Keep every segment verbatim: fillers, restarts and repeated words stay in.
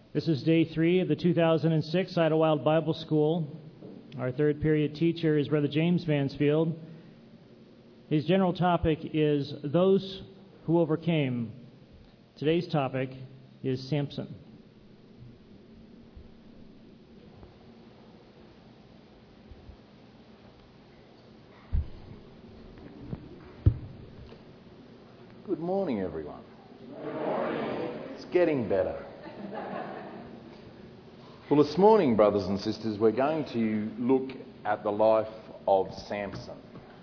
This is day three of the two thousand six Idlewild Bible School. Our third period teacher is Brother James Mansfield. His general topic is those who overcame. Today's topic is Samson. Good morning, everyone. Good morning. It's getting better. Well, this morning, brothers and sisters, we're going to look at the life of Samson.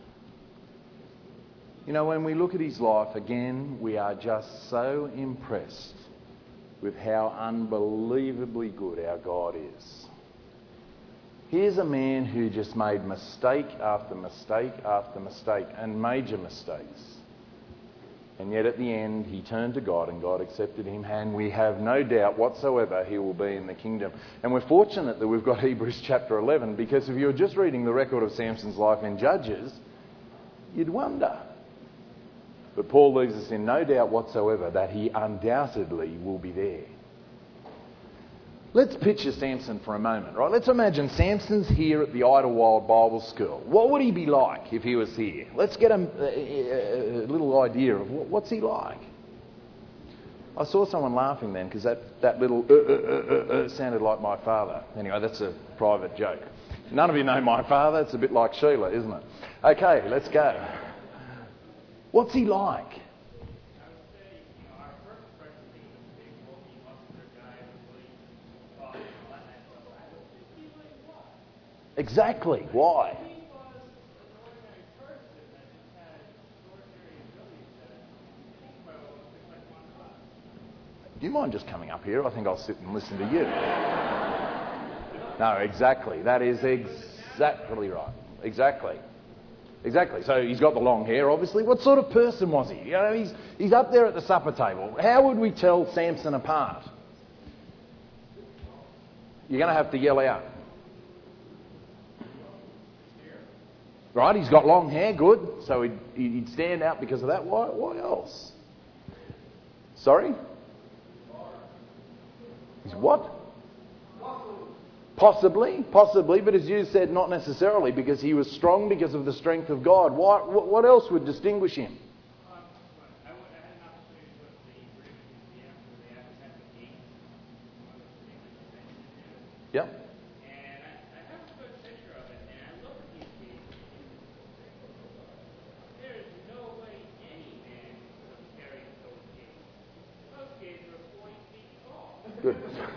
You know, when we look at his life again, we are just so impressed with how unbelievably good our God is. Here's a man who just made mistake after mistake after mistake, and major mistakes. And yet at the end, he turned to God and God accepted him, and we have no doubt whatsoever he will be in the kingdom. And we're fortunate that we've got Hebrews chapter eleven, because if you were just reading the record of Samson's life in Judges, you'd wonder. But Paul leaves us in no doubt whatsoever that he undoubtedly will be there. Let's picture Samson for a moment, right? Let's imagine Samson's here at the Idlewild Bible School. What would he be like if he was here? Let's get a, a, a little idea of what, what's he like. I saw someone laughing then because that, that little uh, uh, uh, uh, sounded like my father. Anyway, that's a private joke. None of you know my father. It's a bit like Sheila, isn't it? Okay, let's go. What's he like? Exactly. Why? Do you mind just coming up here? I think I'll sit and listen to you. No, exactly. That is exactly right. Exactly. Exactly. So he's got the long hair, obviously. What sort of person was he? You know, he's he's up there at the supper table. How would we tell Samson apart? You're going to have to yell out. Right, he's got long hair, good. So he'd, he'd stand out because of that. Why, why else? Sorry? He's what? Possibly, possibly, but as you said, not necessarily, because he was strong because of the strength of God. Why, what else would distinguish him? Yep. Good.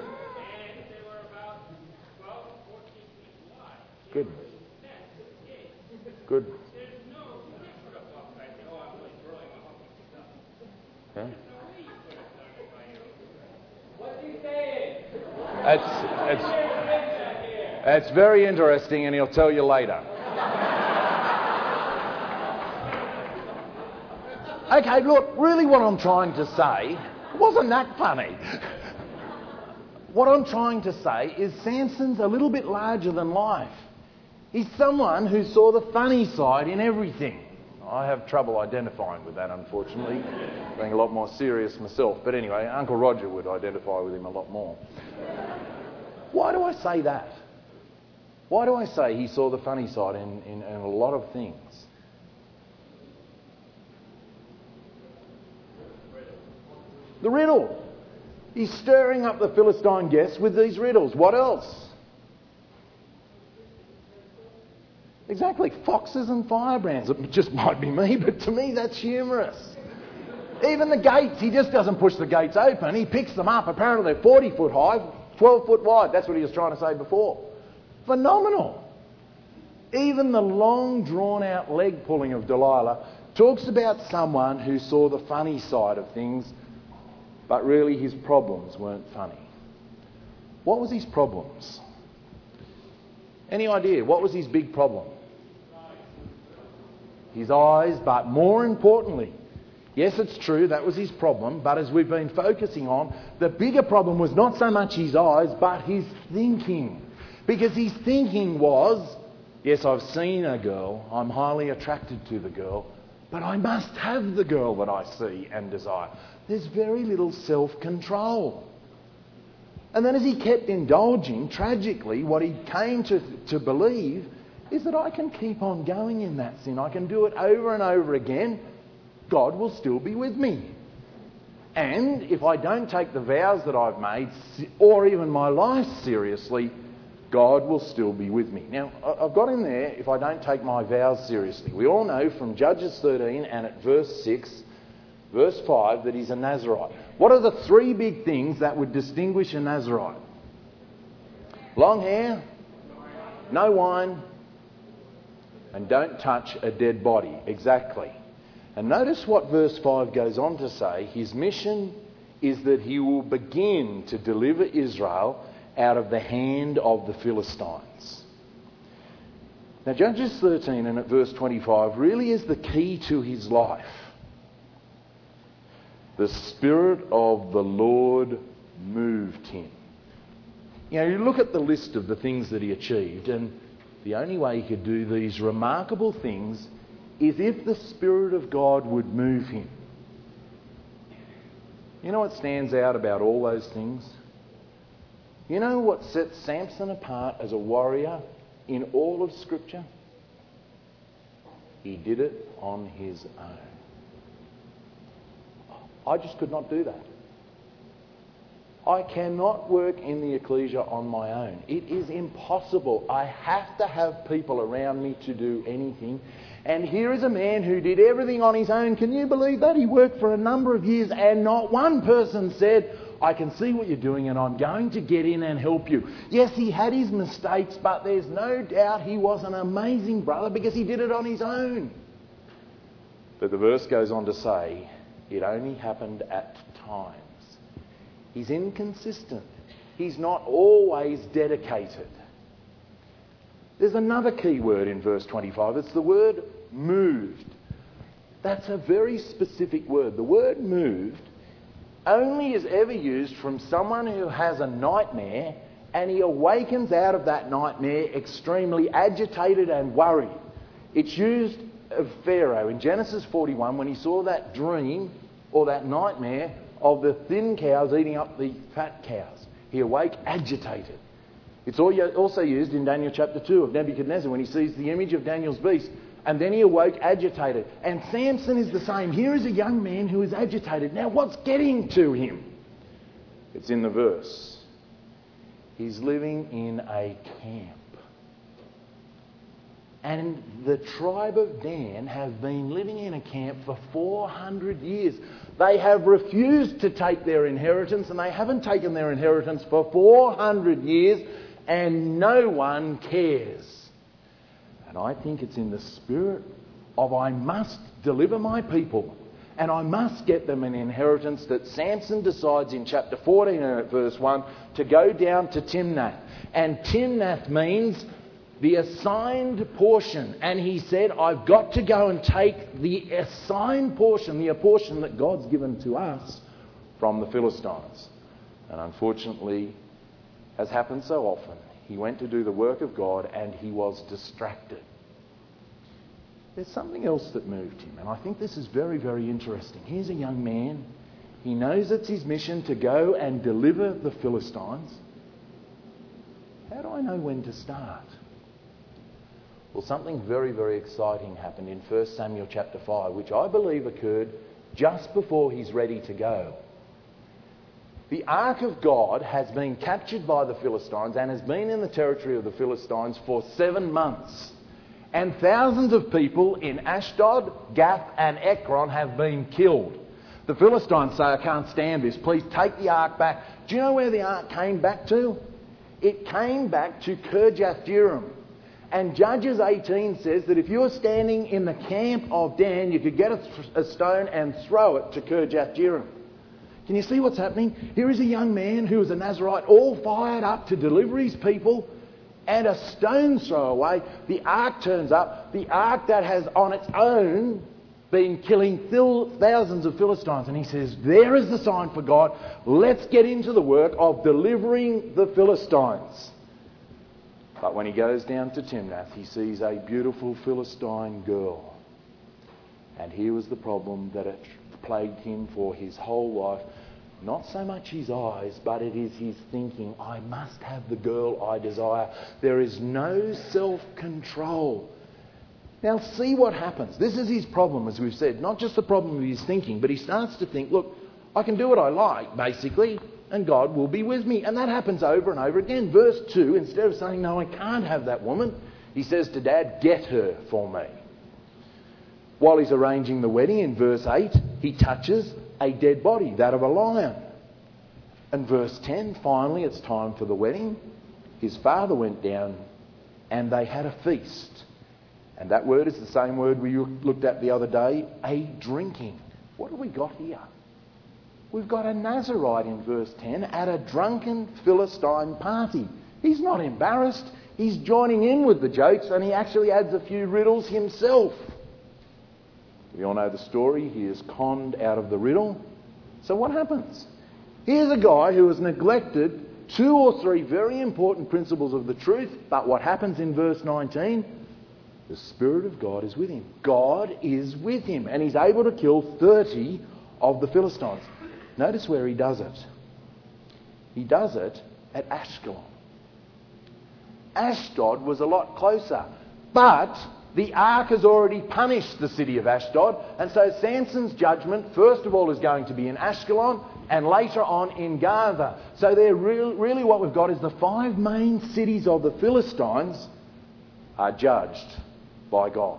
Good. Good. Yeah. That's, that's, that's very interesting, and he'll tell you later. Okay, look, really what I'm trying to say, wasn't that funny? What I'm trying to say is Samson's a little bit larger than life. He's someone who saw the funny side in everything. I have trouble identifying with that, unfortunately, being a lot more serious myself. But anyway, Uncle Roger would identify with him a lot more. Why do I say that? Why do I say he saw the funny side in, in, in a lot of things? The riddle. He's stirring up the Philistine guests with these riddles. What else? Exactly. Foxes and firebrands. It just might be me, but to me that's humorous. Even the gates. He just doesn't push the gates open. He picks them up. Apparently they're forty foot high, twelve foot wide. That's what he was trying to say before. Phenomenal. Even the long drawn out leg pulling of Delilah talks about someone who saw the funny side of things, but really his problems weren't funny. What was his problems? Any idea? What was his big problem? His eyes, but more importantly, yes, it's true, that was his problem, but as we've been focusing on, the bigger problem was not so much his eyes, but his thinking. Because his thinking was, yes, I've seen a girl, I'm highly attracted to the girl, but I must have the girl that I see and desire. There's very little self-control. And then as he kept indulging, tragically, what he came to, to believe is that I can keep on going in that sin. I can do it over and over again. God will still be with me. And if I don't take the vows that I've made, or even my life seriously, God will still be with me. Now, I've got in there, if I don't take my vows seriously. We all know from Judges thirteen and at verse six, verse five, that he's a Nazirite. What are the three big things that would distinguish a Nazirite? Long hair, no wine, and don't touch a dead body. Exactly. And notice what verse five goes on to say. His mission is that he will begin to deliver Israel out of the hand of the Philistines. Now, Judges thirteen and at verse twenty-five really is the key to his life. The Spirit of the Lord moved him. You know, you look at the list of the things that he achieved, and the only way he could do these remarkable things is if the Spirit of God would move him. You know what stands out about all those things? You know what sets Samson apart as a warrior in all of Scripture? He did it on his own. I just could not do that. I cannot work in the ecclesia on my own. It is impossible. I have to have people around me to do anything. And here is a man who did everything on his own. Can you believe that? He worked for a number of years and not one person said, I can see what you're doing and I'm going to get in and help you. Yes, he had his mistakes, but there's no doubt he was an amazing brother because he did it on his own. But the verse goes on to say, it only happened at times. He's inconsistent. He's not always dedicated. There's another key word in verse twenty-five. It's the word moved. That's a very specific word. The word moved only is ever used from someone who has a nightmare and he awakens out of that nightmare extremely agitated and worried. It's used of Pharaoh in Genesis forty-one when he saw that dream or that nightmare of the thin cows eating up the fat cows. He awoke agitated. It's also used in Daniel chapter two of Nebuchadnezzar when he sees the image of Daniel's beast. And then he awoke agitated. And Samson is the same. Here is a young man who is agitated. Now what's getting to him? It's in the verse. He's living in a camp. And the tribe of Dan have been living in a camp for four hundred years. They have refused to take their inheritance, and they haven't taken their inheritance for four hundred years, and no one cares. And I think it's in the spirit of I must deliver my people and I must get them an inheritance that Samson decides in chapter fourteen and at verse one to go down to Timnath. And Timnath means the assigned portion. And he said, I've got to go and take the assigned portion, the portion that God's given to us from the Philistines. And unfortunately, as happens so often, he went to do the work of God and he was distracted. There's something else that moved him, and I think this is very, very interesting. Here's a young man. He knows it's his mission to go and deliver the Philistines. How do I know when to start? Well, something very, very exciting happened in First Samuel chapter five, which I believe occurred just before he's ready to go. The Ark of God has been captured by the Philistines and has been in the territory of the Philistines for seven months. And thousands of people in Ashdod, Gath and Ekron have been killed. The Philistines say, I can't stand this. Please take the Ark back. Do you know where the Ark came back to? It came back to Kirjath-jearim. And Judges eighteen says that if you were standing in the camp of Dan, you could get a, th- a stone and throw it to Kirjath-jearim. Can you see what's happening? Here is a young man who is a Nazirite, all fired up to deliver his people, and a stone's throw away, the ark turns up, the ark that has on its own been killing thil- thousands of Philistines. And he says, there is the sign for God. Let's get into the work of delivering the Philistines. But when he goes down to Timnath, he sees a beautiful Philistine girl. And here was the problem that had plagued him for his whole life. not so much his eyes, but it is his thinking. I must have the girl I desire. There is no self-control. Now see what happens. This is his problem, as we've said. Not just the problem of his thinking, but he starts to think, look, I can do what I like, basically, and God will be with me. And that happens over and over again. Verse two, instead of saying, no, I can't have that woman, he says to Dad, get her for me. While he's arranging the wedding, in verse eight, he touches a dead body, that of a lion. And verse ten, finally, it's time for the wedding. His father went down and they had a feast. And that word is the same word we looked at the other day, a drinking. What have we got here? We've got a Nazarite in verse ten at a drunken Philistine party. He's not embarrassed. He's joining in with the jokes, and he actually adds a few riddles himself. We all know the story. He is conned out of the riddle. So what happens? Here's a guy who has neglected two or three very important principles of the truth, but what happens in verse nineteen? The Spirit of God is with him. God is with him, and he's able to kill thirty of the Philistines. Notice where he does it. He does it at Ashkelon. Ashdod was a lot closer, but the ark has already punished the city of Ashdod, and so Samson's judgment, first of all, is going to be in Ashkelon, and later on in Gaza. So they're re- really what we've got is the five main cities of the Philistines are judged by God.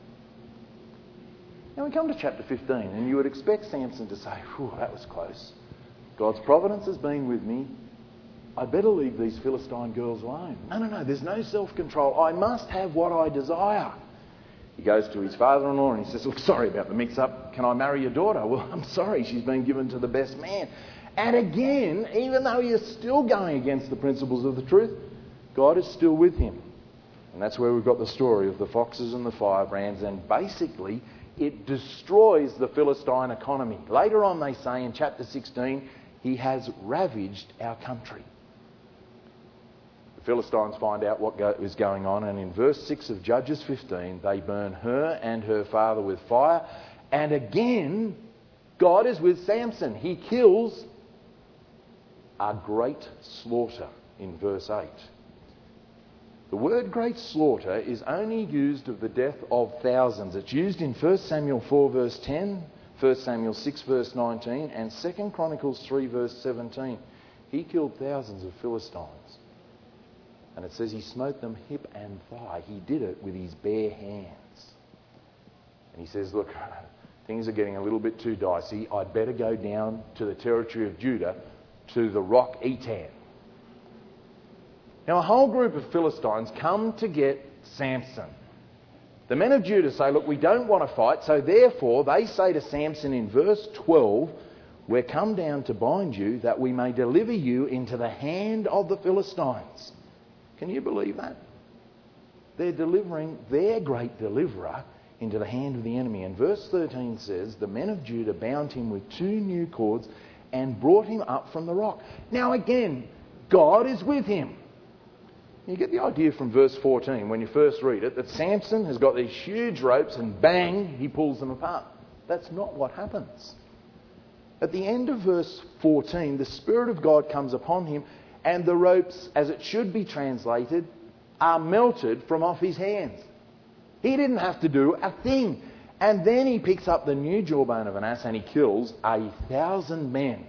Now we come to chapter fifteen, and you would expect Samson to say, whew, that was close. God's providence has been with me. I better leave these Philistine girls alone. No, no, no, there's no self-control. I must have what I desire. He goes to his father-in-law and he says, look, sorry about the mix-up. Can I marry your daughter? Well, I'm sorry, she's been given to the best man. And again, even though he is still going against the principles of the truth, God is still with him. And that's where we've got the story of the foxes and the firebrands, and basically it destroys the Philistine economy. Later on they say in chapter sixteen, he has ravaged our country. The Philistines find out what go- is going on, and in verse six of Judges fifteen, they burn her and her father with fire. And again, God is with Samson. He kills a great slaughter in verse eight. The word great slaughter is only used of the death of thousands. It's used in First Samuel four verse ten, First Samuel six verse nineteen, and Second Chronicles three verse seventeen. He killed thousands of Philistines. And it says he smote them hip and thigh. He did it with his bare hands. And he says, look, things are getting a little bit too dicey. I'd better go down to the territory of Judah, to the rock Etam. Now, a whole group of Philistines come to get Samson. The men of Judah say, look, we don't want to fight, so therefore they say to Samson in verse twelve, we're come down to bind you that we may deliver you into the hand of the Philistines. Can you believe that? They're delivering their great deliverer into the hand of the enemy. And verse thirteen says, the men of Judah bound him with two new cords and brought him up from the rock. Now again, God is with him. You get the idea from verse fourteen when you first read it that Samson has got these huge ropes and bang, he pulls them apart. That's not what happens. At the end of verse fourteen, the Spirit of God comes upon him and the ropes, as it should be translated, are melted from off his hands. He didn't have to do a thing. And then he picks up the new jawbone of an ass and he kills a thousand men.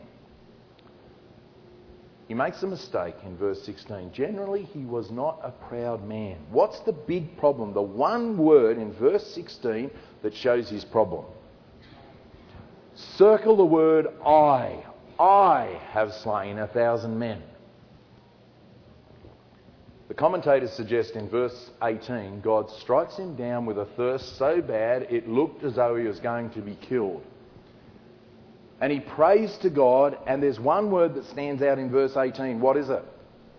He makes a mistake in verse sixteen. Generally, he was not a proud man. What's the big problem? The one word in verse sixteen that shows his problem. Circle the word I. I have slain a thousand men. The commentators suggest in verse eighteen, God strikes him down with a thirst so bad it looked as though he was going to be killed. And he prays to God, and there's one word that stands out in verse eighteen. What is it?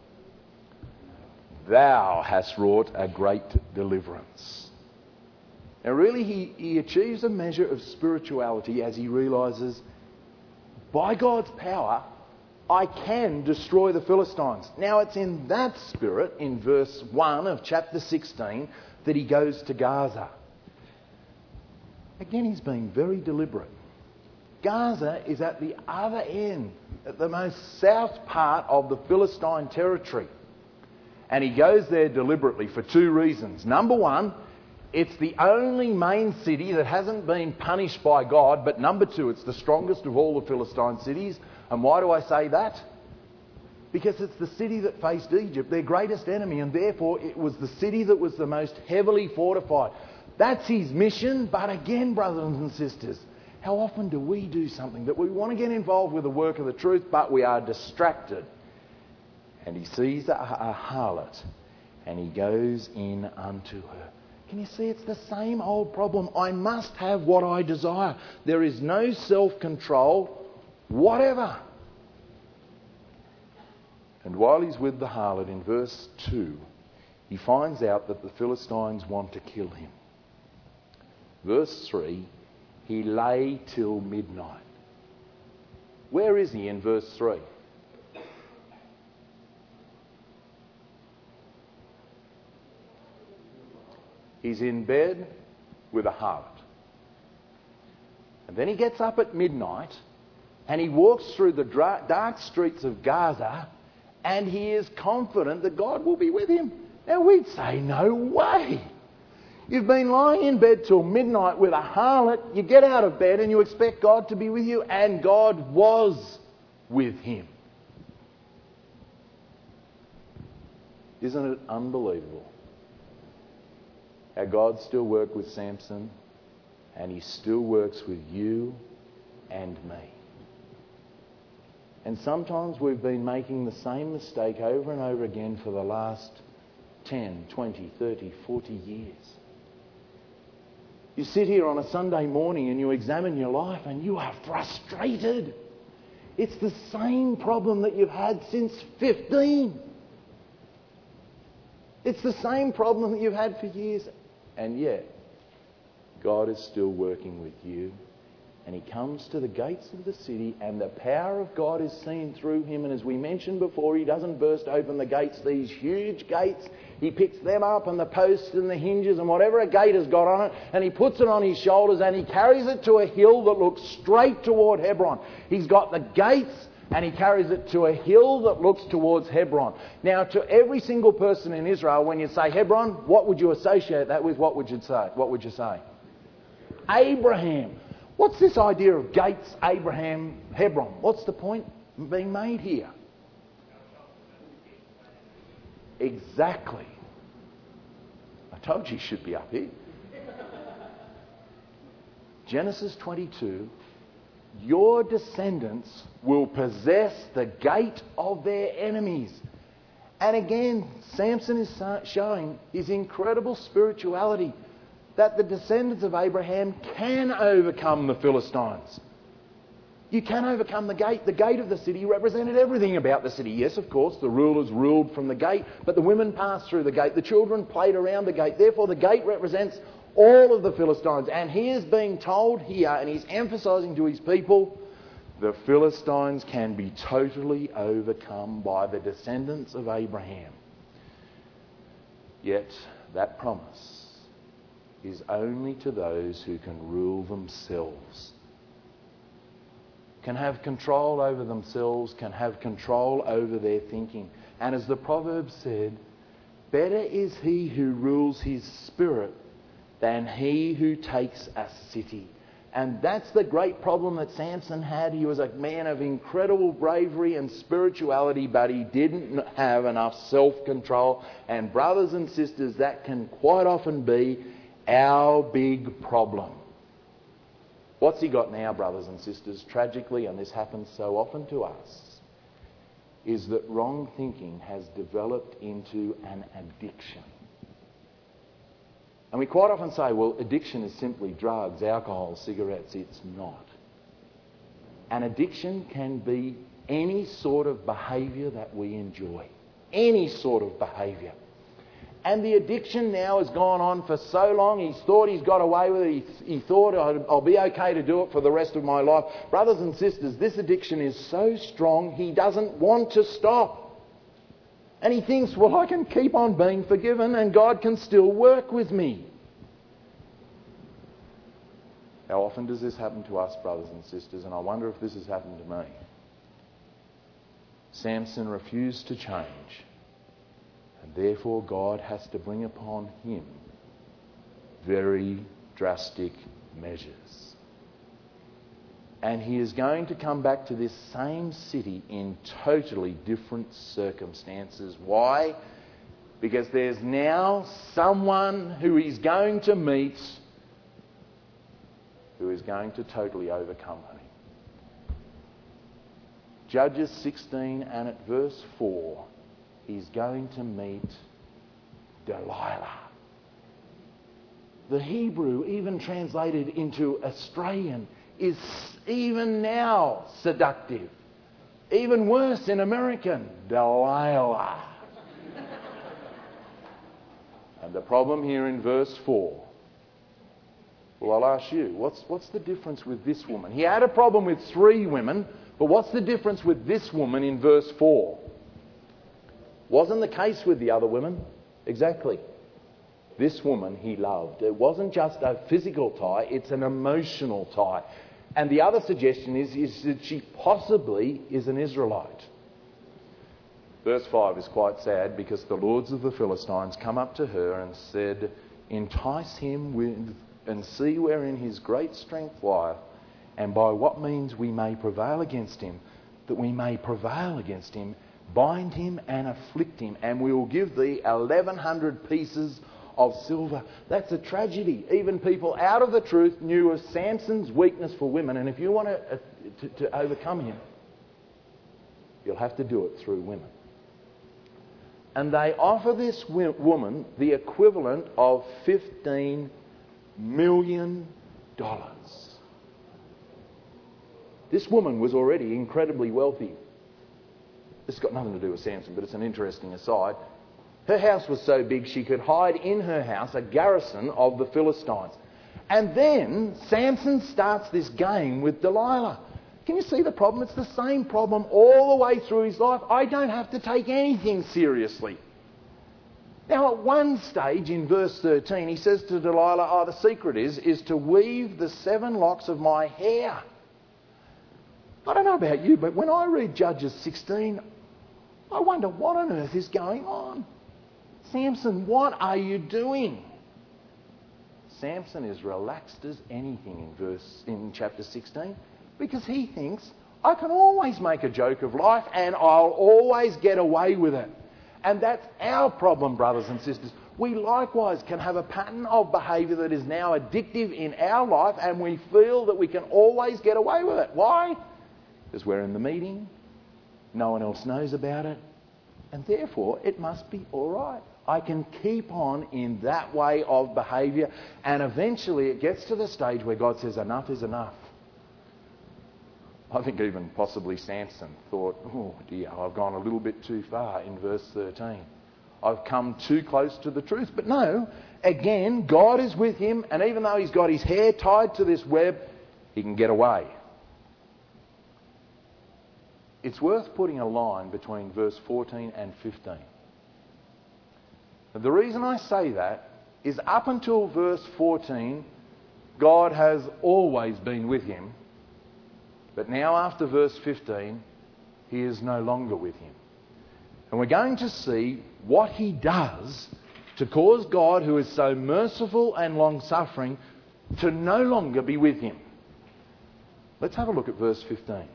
Thou hast wrought a great deliverance. Now really he, he achieves a measure of spirituality as he realises, by God's power, I can destroy the Philistines. Now it's in that spirit, in verse one of chapter sixteen, that he goes to Gaza. Again, he's being very deliberate. Gaza is at the other end, at the most south part of the Philistine territory. And he goes there deliberately for two reasons. Number one, it's the only main city that hasn't been punished by God. But number two, it's the strongest of all the Philistine cities. And why do I say that? Because it's the city that faced Egypt, their greatest enemy, and therefore it was the city that was the most heavily fortified. That's his mission. But again, brothers and sisters, how often do we do something that we want to get involved with the work of the truth, but we are distracted? And he sees a, a harlot, and he goes in unto her. Can you see? It's the same old problem. I must have what I desire. There is no self-control, whatever. And while he's with the harlot, in verse two, he finds out that the Philistines want to kill him. Verse three, he lay till midnight. Where is he in verse three? He's in bed with a harlot. And then he gets up at midnight and he walks through the dark streets of Gaza, and he is confident that God will be with him. Now we'd say, no way. You've been lying in bed till midnight with a harlot. You get out of bed and you expect God to be with you, and God was with him. Isn't it unbelievable how God still worked with Samson, and he still works with you and me? And sometimes we've been making the same mistake over and over again for the last ten, twenty, thirty, forty years. You sit here on a Sunday morning and you examine your life and you are frustrated. It's the same problem that you've had since fifteen. It's the same problem that you've had for years. And yet, God is still working with you. And he comes to the gates of the city, and the power of God is seen through him. And as we mentioned before, he doesn't burst open the gates, these huge gates. He picks them up, and the posts and the hinges and whatever a gate has got on it, and he puts it on his shoulders and he carries it to a hill that looks straight toward Hebron. He's got the gates and he carries it to a hill that looks towards Hebron. Now, to every single person in Israel, when you say Hebron, what would you associate that with? What would you say? What would you say? Abraham. What's this idea of gates, Abraham, Hebron? What's the point being made here? Exactly. I told you you should be up here. Genesis twenty-two, your descendants will possess the gate of their enemies. And again, Samson is showing his incredible spirituality, that the descendants of Abraham can overcome the Philistines. You can overcome the gate. The gate of the city represented everything about the city. Yes, of course, the rulers ruled from the gate, but the women passed through the gate. The children played around the gate. Therefore, the gate represents all of the Philistines. And he is being told here, and he's emphasising to his people, the Philistines can be totally overcome by the descendants of Abraham. Yet, that promise is only to those who can rule themselves, can have control over themselves, can have control over their thinking. And as the proverb said, better is he who rules his spirit than he who takes a city. And that's the great problem that Samson had. He was a man of incredible bravery and spirituality, but he didn't have enough self-control. And brothers and sisters, that can quite often be our big problem. What's he got now, brothers and sisters? Tragically, and this happens so often to us, is that wrong thinking has developed into an addiction. And we quite often say, well, addiction is simply drugs, alcohol, cigarettes. It's not. An addiction can be any sort of behaviour that we enjoy. Any sort of behaviour. And the addiction now has gone on for so long, he's thought he's got away with it. He, he thought, I'll be okay to do it for the rest of my life. Brothers and sisters, this addiction is so strong, he doesn't want to stop. And he thinks, well, I can keep on being forgiven and God can still work with me. How often does this happen to us, brothers and sisters? And I wonder if this has happened to me. Samson refused to change, and therefore God has to bring upon him very drastic measures. And he is going to come back to this same city in totally different circumstances. Why? Because there's now someone who he's going to meet who is going to totally overcome him. Judges sixteen and at verse four, he's going to meet Delilah. The Hebrew, even translated into Australian, is even now seductive. Even worse in American, Delilah. And the problem here in verse four, well, I'll ask you, what's, what's the difference with this woman? He had a problem with three women, but what's the difference with this woman in verse four? Wasn't the case with the other women? Exactly. This woman he loved. It wasn't just a physical tie, it's an emotional tie. And the other suggestion is, is that she possibly is an Israelite. Verse five is quite sad because the lords of the Philistines come up to her and said, entice him with and see wherein his great strength lieth, and by what means we may prevail against him, that we may prevail against him, bind him and afflict him, and we will give thee eleven hundred pieces of silver. That's a tragedy. Even people out of the truth knew of Samson's weakness for women, and if you want to, uh, to, to overcome him, you'll have to do it through women. And they offer this woman the equivalent of fifteen million dollars. This woman was already incredibly wealthy. This has got nothing to do with Samson, but it's an interesting aside. Her house was so big she could hide in her house a garrison of the Philistines. And then Samson starts this game with Delilah. Can you see the problem? It's the same problem all the way through his life. I don't have to take anything seriously. Now, at one stage in verse thirteen, he says to Delilah, oh, the secret is, is to weave the seven locks of my hair. I don't know about you, but when I read Judges sixteen, I wonder what on earth is going on. Samson, what are you doing? Samson is relaxed as anything in verse in chapter sixteen because he thinks, I can always make a joke of life and I'll always get away with it. And that's our problem, brothers and sisters. We likewise can have a pattern of behaviour that is now addictive in our life, and we feel that we can always get away with it. Why? Because we're in the meeting, no one else knows about it, and therefore it must be all right. I can keep on in that way of behaviour, and eventually it gets to the stage where God says enough is enough. I think even possibly Samson thought, oh dear, I've gone a little bit too far in verse thirteen. I've come too close to the truth. But no, again, God is with him, and even though he's got his hair tied to this web, he can get away. It's worth putting a line between verse fourteen and fifteen. The reason I say that is up until verse fourteen, God has always been with him. But now after verse fifteen, he is no longer with him. And we're going to see what he does to cause God, who is so merciful and long-suffering, to no longer be with him. Let's have a look at verse fifteen.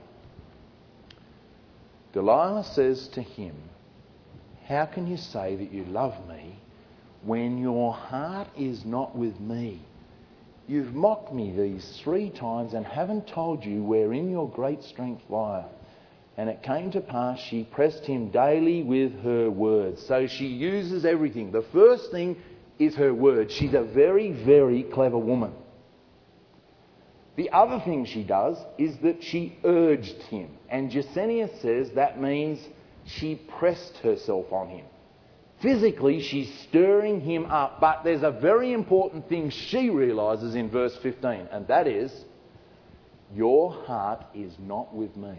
Delilah says to him, how can you say that you love me when your heart is not with me? You've mocked me these three times and haven't told you wherein your great strength lieth. And it came to pass she pressed him daily with her words. So she uses everything. The first thing is her words. She's a very, very clever woman. The other thing she does is that she urged him. And Gesenius says that means she pressed herself on him. Physically, she's stirring him up, but there's a very important thing she realises in verse fifteen, and that is, your heart is not with me.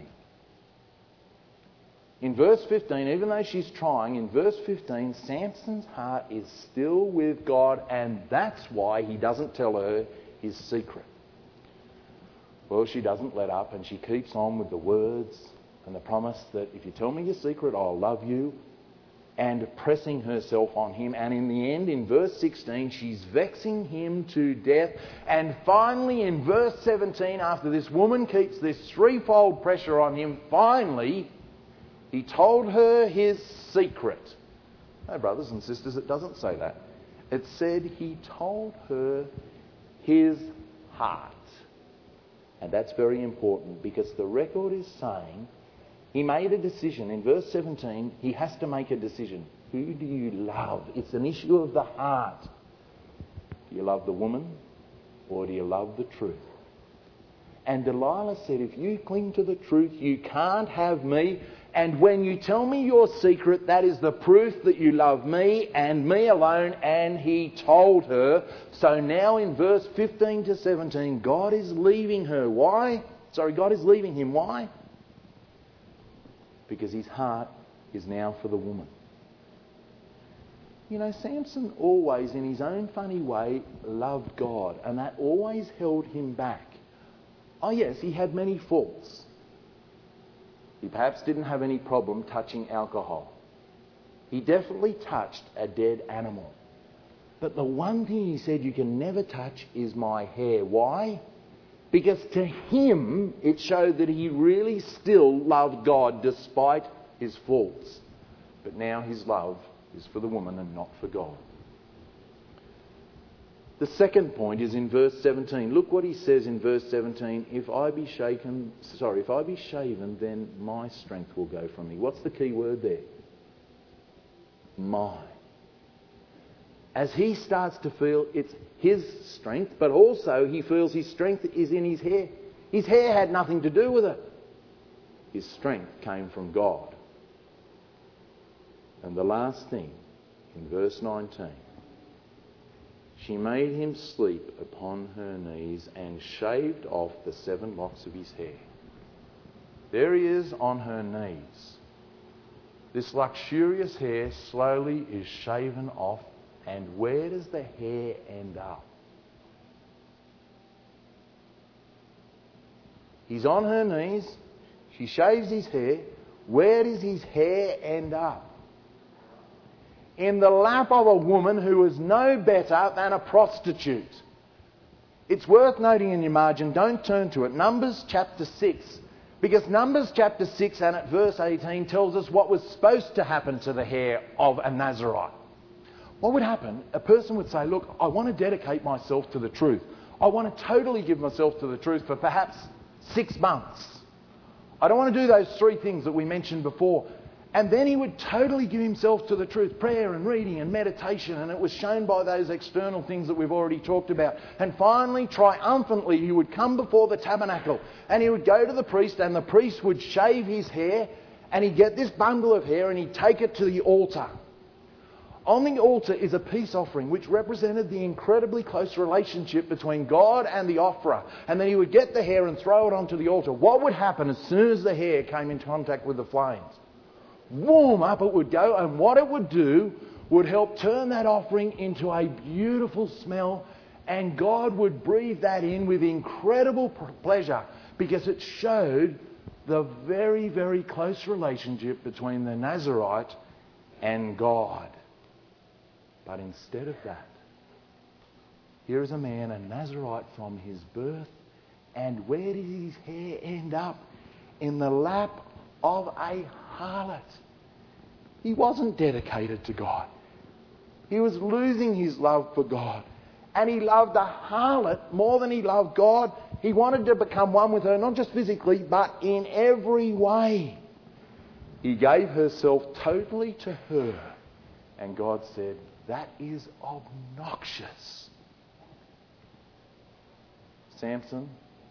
In verse fifteen, even though she's trying, in verse fifteen, Samson's heart is still with God, and that's why he doesn't tell her his secret. Well, she doesn't let up, and she keeps on with the words and the promise that if you tell me your secret, I'll love you, and pressing herself on him. And in the end, in verse sixteen, she's vexing him to death. And finally, in verse seventeen, after this woman keeps this threefold pressure on him, finally, he told her his secret. No, brothers and sisters, it doesn't say that. It said he told her his heart. And that's very important, because the record is saying he made a decision. In verse seventeen, he has to make a decision. Who do you love? It's an issue of the heart. Do you love the woman, or do you love the truth? And Delilah said, if you cling to the truth, you can't have me. And when you tell me your secret, that is the proof that you love me and me alone. And he told her. So now in verse fifteen to seventeen, God is leaving her. Why? Sorry, God is leaving him. Why? Because his heart is now for the woman. You know, Samson always, in his own funny way, loved God, and that always held him back. Oh yes, he had many faults. He perhaps didn't have any problem touching alcohol. He definitely touched a dead animal. But the one thing he said you can never touch is my hair. Why? Because to him, it showed that he really still loved God despite his faults. But now his love is for the woman and not for God. The second point is in verse seventeen. Look what he says in verse seventeen. If I be shaken, sorry, if I be shaven, then my strength will go from me. What's the key word there? My. As he starts to feel it's his strength, but also he feels his strength is in his hair. His hair had nothing to do with it. His strength came from God. And the last thing, in verse nineteen, she made him sleep upon her knees and shaved off the seven locks of his hair. There he is on her knees. This luxurious hair slowly is shaven off. And where does the hair end up? He's on her knees. She shaves his hair. Where does his hair end up? In the lap of a woman who is no better than a prostitute. It's worth noting in your margin, don't turn to it, Numbers chapter six. Because Numbers chapter six and at verse eighteen tells us what was supposed to happen to the hair of a Nazirite. What would happen? A person would say, look, I want to dedicate myself to the truth. I want to totally give myself to the truth for perhaps six months. I don't want to do those three things that we mentioned before. And then he would totally give himself to the truth, prayer and reading and meditation, and it was shown by those external things that we've already talked about. And finally, triumphantly, he would come before the tabernacle and he would go to the priest, and the priest would shave his hair, and he'd get this bundle of hair and he'd take it to the altar. On the altar is a peace offering which represented the incredibly close relationship between God and the offerer. And then he would get the hair and throw it onto the altar. What would happen as soon as the hair came in contact with the flames? Warm up it would go, and what it would do would help turn that offering into a beautiful smell, and God would breathe that in with incredible pleasure, because it showed the very, very close relationship between the Nazirite and God. But instead of that, here is a man, a Nazirite from his birth, and where did his hair end up? In the lap of a harlot. He wasn't dedicated to God. He was losing his love for God. And he loved a harlot more than he loved God. He wanted to become one with her, not just physically, but in every way. He gave himself totally to her. And God said, that is obnoxious. Samson,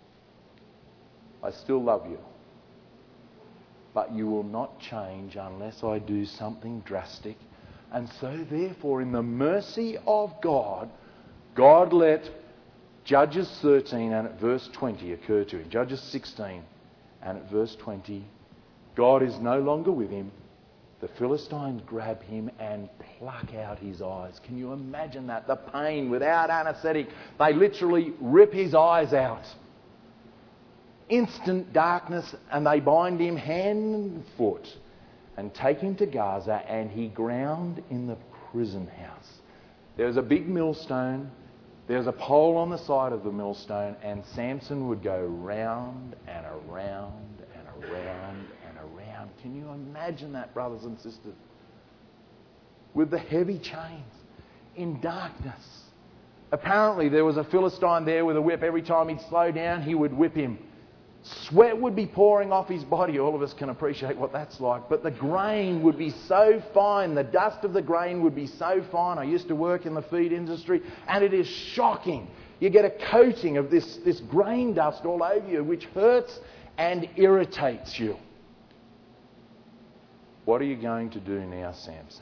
I still love you. But you will not change unless I do something drastic. And so therefore, in the mercy of God, God let Judges thirteen and at verse twenty occur to him. Judges sixteen and at verse twenty, God is no longer with him. The Philistines grab him and pluck out his eyes. Can you imagine that? The pain without anaesthetic. They literally rip his eyes out. instant darkness, and they bind him hand and foot and take him to Gaza, and he ground in the prison house. There was a big millstone. There was a pole on the side of the millstone, and Samson would go round and around and around and around. Can you imagine that, brothers and sisters? With the heavy chains, in darkness. Apparently there was a Philistine there with a whip. Every time he'd slow down, he would whip him. Sweat would be pouring off his body. All of us can appreciate what that's like. But the grain would be so fine. The dust of the grain would be so fine. I used to work in the feed industry, and it is shocking. You get a coating of this, this grain dust all over you, which hurts and irritates you. What are you going to do now, Samson?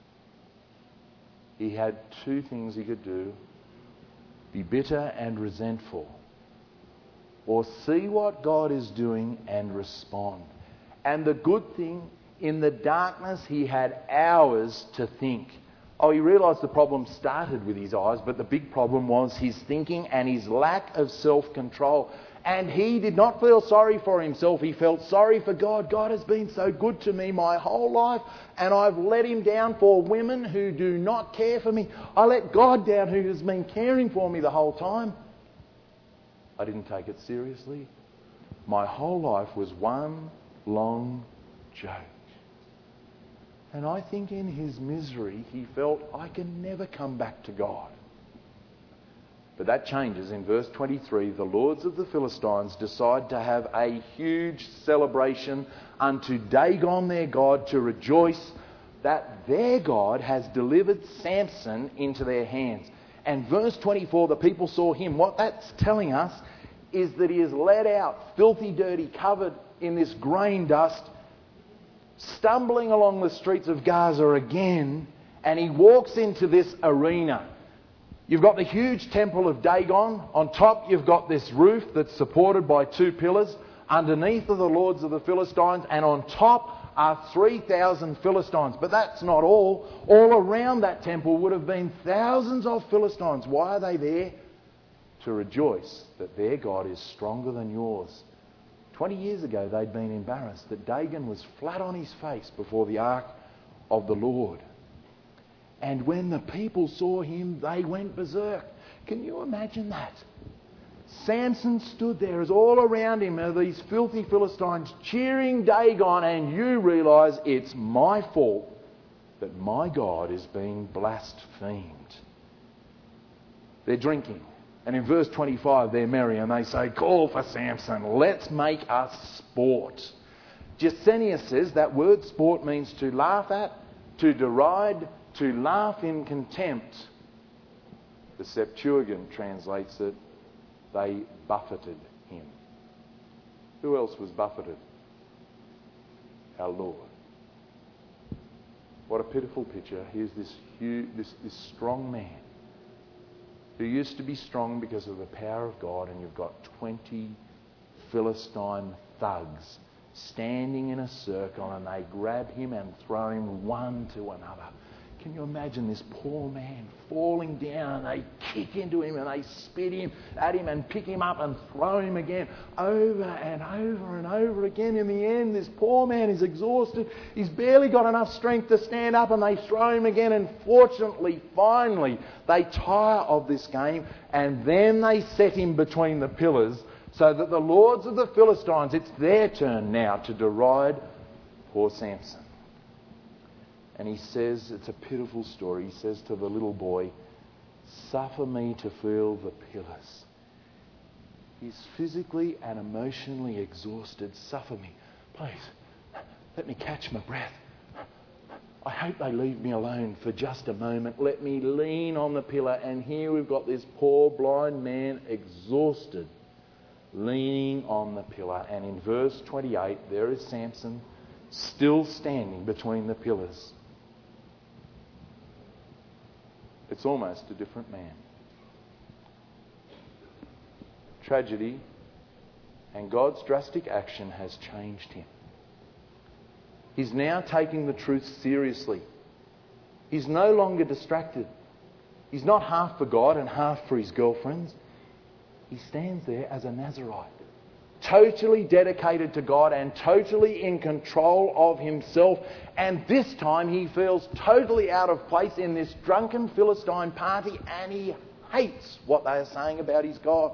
He had two things he could do: be bitter and resentful, or see what God is doing and respond. And the good thing, in the darkness, he had hours to think. Oh, he realised the problem started with his eyes, but the big problem was his thinking and his lack of self-control. And he did not feel sorry for himself. He felt sorry for God. God has been so good to me my whole life, and I've let him down for women who do not care for me. I let God down, who has been caring for me the whole time. I didn't take it seriously. My whole life was one long joke. And I think in his misery, he felt, I can never come back to God. But that changes in verse twenty-three. The lords of the Philistines decide to have a huge celebration unto Dagon their god, to rejoice that their God has delivered Samson into their hands. And verse twenty-four, the people saw him. What that's telling us is that he is led out, filthy, dirty, covered in this grain dust, stumbling along the streets of Gaza again, and he walks into this arena. You've got the huge temple of Dagon. On top you've got this roof that's supported by two pillars. Underneath are the lords of the Philistines, and on top are three thousand Philistines. But that's not all. All around that temple would have been thousands of Philistines. Why are they there? To rejoice that their God is stronger than yours. Twenty years ago they'd been embarrassed that Dagon was flat on his face before the ark of the Lord. And when the people saw him, they went berserk. Can you imagine that? Samson stood there as all around him are these filthy Philistines cheering Dagon, and you realise it's my fault that my God is being blasphemed. They're drinking. And in verse twenty-five, they're merry, and they say, call for Samson, let's make us sport. Gesenius says that word sport means to laugh at, to deride, to laugh in contempt. The Septuagint translates it, they buffeted him. Who else was buffeted? Our Lord. What a pitiful picture. Here's this huge, this, this strong man who used to be strong because of the power of God, and you've got twenty Philistine thugs standing in a circle, and they grab him and throw him one to another. Can you imagine this poor man falling down, and they kick into him and they spit him at him and pick him up and throw him again over and over and over again. In the end, this poor man is exhausted. He's barely got enough strength to stand up, and they throw him again. And fortunately, finally, they tire of this game, and then they set him between the pillars so that the lords of the Philistines, it's their turn now to deride poor Samson. And he says, it's a pitiful story, he says to the little boy, suffer me to feel the pillars. He's physically and emotionally exhausted. Suffer me. Please, let me catch my breath. I hope they leave me alone for just a moment. Let me lean on the pillar. And here we've got this poor blind man exhausted, leaning on the pillar. And in verse twenty-eight, there is Samson still standing between the pillars. It's almost a different man. Tragedy and God's drastic action has changed him. He's now taking the truth seriously. He's no longer distracted. He's not half for God and half for his girlfriends. He stands there as a Nazarite, totally dedicated to God and totally in control of himself. And this time he feels totally out of place in this drunken Philistine party, and he hates what they are saying about his God.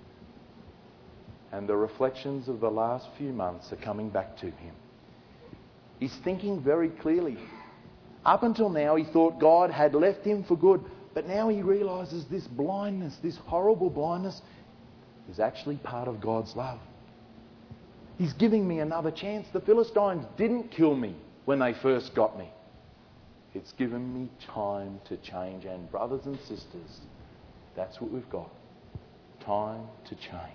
And the reflections of the last few months are coming back to him. He's thinking very clearly. Up until now he thought God had left him for good, but now he realises this blindness, this horrible blindness, is actually part of God's love. He's giving me another chance. The Philistines didn't kill me when they first got me. It's given me time to change. And brothers and sisters, that's what we've got. Time to change.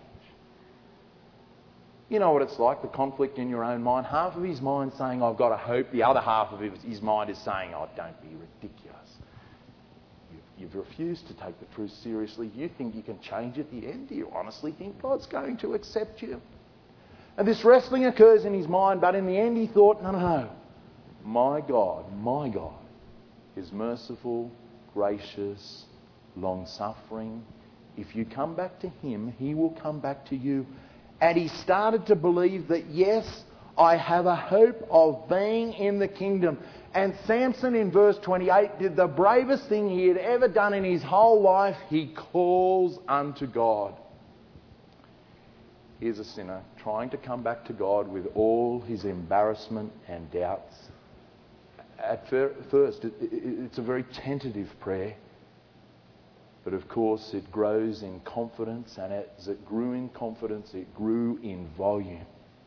You know what it's like, the conflict in your own mind. Half of his mind saying, I've got a hope. The other half of his mind is saying, oh, don't be ridiculous. You've, you've refused to take the truth seriously. You think you can change at the end? Do you honestly think God's going to accept you? And this wrestling occurs in his mind, but in the end he thought, no, no, no. My God, my God is merciful, gracious, long-suffering. If you come back to him, he will come back to you. And he started to believe that, yes, I have a hope of being in the kingdom. And Samson in verse twenty-eight did the bravest thing he had ever done in his whole life. He calls unto God. Here's a sinner trying to come back to God with all his embarrassment and doubts. At first, it's a very tentative prayer. But of course, it grows in confidence, and as it grew in confidence, it grew in volume.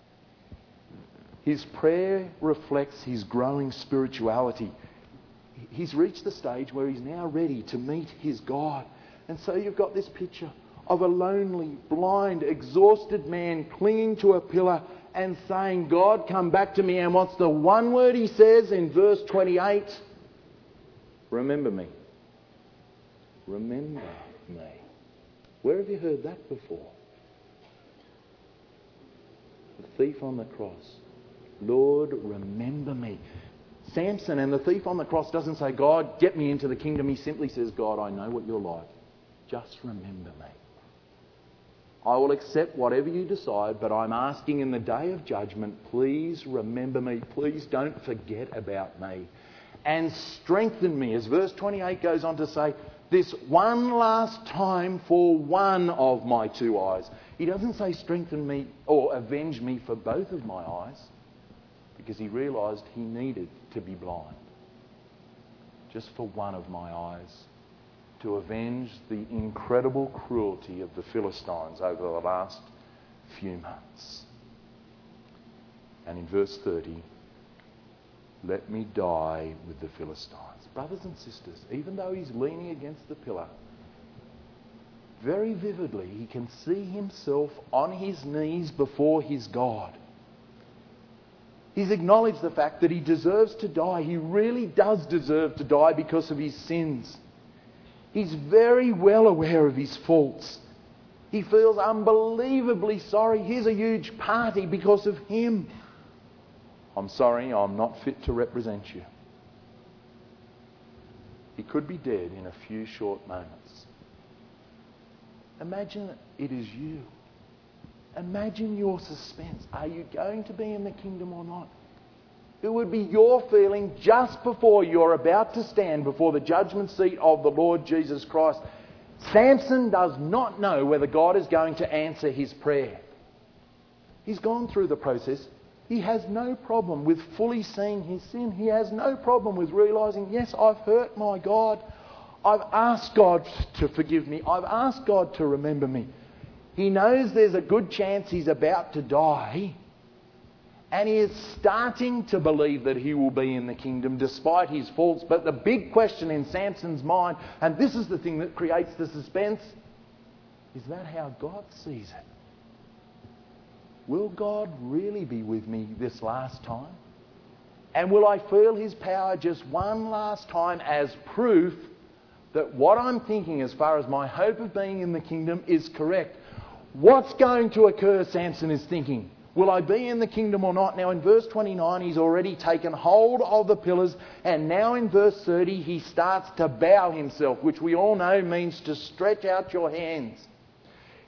His prayer reflects his growing spirituality. He's reached the stage where he's now ready to meet his God. And so you've got this picture of a lonely, blind, exhausted man clinging to a pillar and saying, God, come back to me. And what's the one word he says in verse twenty-eight? Remember me. Remember me. Where have you heard that before? The thief on the cross. Lord, remember me. Samson and the thief on the cross doesn't say, God, get me into the kingdom. He simply says, God, I know what you're like. Just remember me. I will accept whatever you decide, but I'm asking in the day of judgment, please remember me. Please don't forget about me. And strengthen me, as verse twenty-eight goes on to say, this one last time for one of my two eyes. He doesn't say strengthen me or avenge me for both of my eyes, because he realised he needed to be blind. Just for one of my eyes, to avenge the incredible cruelty of the Philistines over the last few months. And in verse thirty, let me die with the Philistines. Brothers and sisters, even though he's leaning against the pillar, very vividly he can see himself on his knees before his God. He's acknowledged the fact that he deserves to die. He really does deserve to die because of his sins. He's very well aware of his faults. He feels unbelievably sorry. Here's a huge party because of him. I'm sorry, I'm not fit to represent you. He could be dead in a few short moments. Imagine it is you. Imagine your suspense. Are you going to be in the kingdom or not? It would be your feeling just before you're about to stand before the judgment seat of the Lord Jesus Christ. Samson does not know whether God is going to answer his prayer. He's gone through the process. He has no problem with fully seeing his sin. He has no problem with realising, yes, I've hurt my God. I've asked God to forgive me. I've asked God to remember me. He knows there's a good chance he's about to die. And he is starting to believe that he will be in the kingdom despite his faults. But the big question in Samson's mind, and this is the thing that creates the suspense, is that how God sees it? Will God really be with me this last time? And will I feel his power just one last time as proof that what I'm thinking as far as my hope of being in the kingdom is correct? What's going to occur, Samson is thinking. Will I be in the kingdom or not? Now in verse twenty-nine, he's already taken hold of the pillars. And now in verse thirty, he starts to bow himself, which we all know means to stretch out your hands.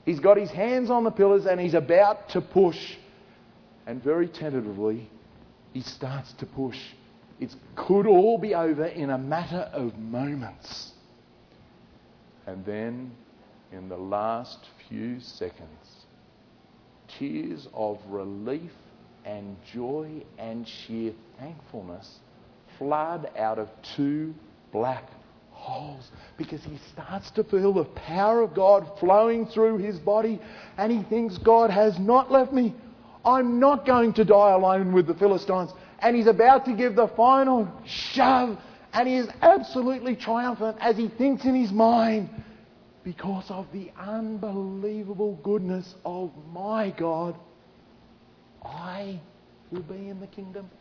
He's got his hands on the pillars and he's about to push. And very tentatively, he starts to push. It could all be over in a matter of moments. And then, in the last few seconds, tears of relief and joy and sheer thankfulness flood out of two black holes, because he starts to feel the power of God flowing through his body, and he thinks, God has not left me. I'm not going to die alone with the Philistines. And he's about to give the final shove, and he is absolutely triumphant as he thinks in his mind, because of the unbelievable goodness of my God, I will be in the kingdom